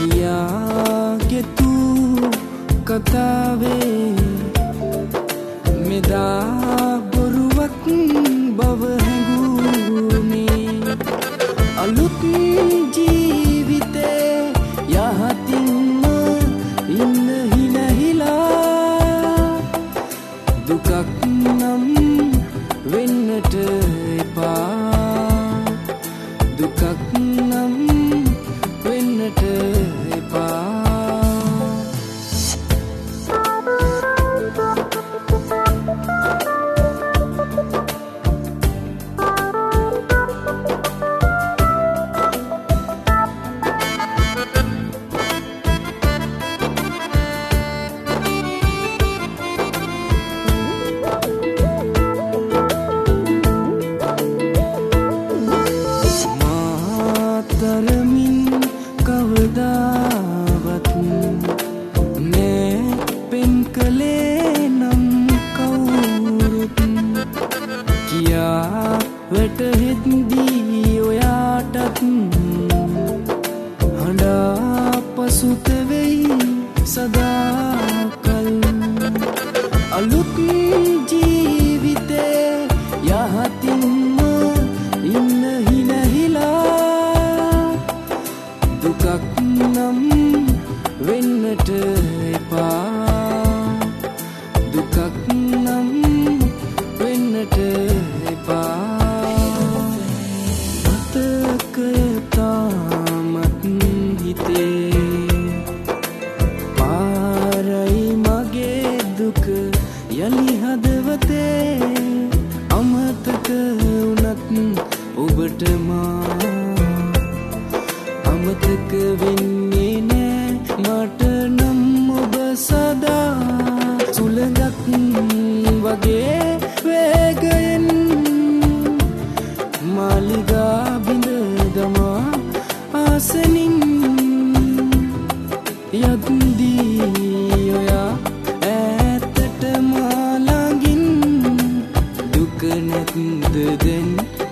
කියාගෙතු කතාවේ මෙදා බොරුවක් බව හැඟුනේ අලුත් ජීවිතේ යහතින්ම ඉන්න හිනහිලා දුකක් නම් වෙන්නට එපා දුකක් නම් වෙන්නට එපා තරමින් කවදාවත් නෑ පෙම් කළේ නම් කවුරුත් කියා වැටහෙද්දී ඔයාටත් හඬා පසුත වෙයි සදාකල් අලුත් ජීවිතේ යහතින්ම ඉන්න හිනහිලා දුකක් නම් වෙන්නට එපා දුකක් නම් වෙන්නට එපා මතකය තාමත් හිතේ පාරයි මගේ දුක යලි හදවතේ අමතක වුණත් ඔබට මා අමතක වෙන්නේ නෑ මට නම් ඔබ සදා සුළඟක් වගේ වේගයෙන් මාලිගා බිඳ දමා ආසනින් යද්දී ඔයා ඈතට මා ළඟින් දුක නැත්ද දැන්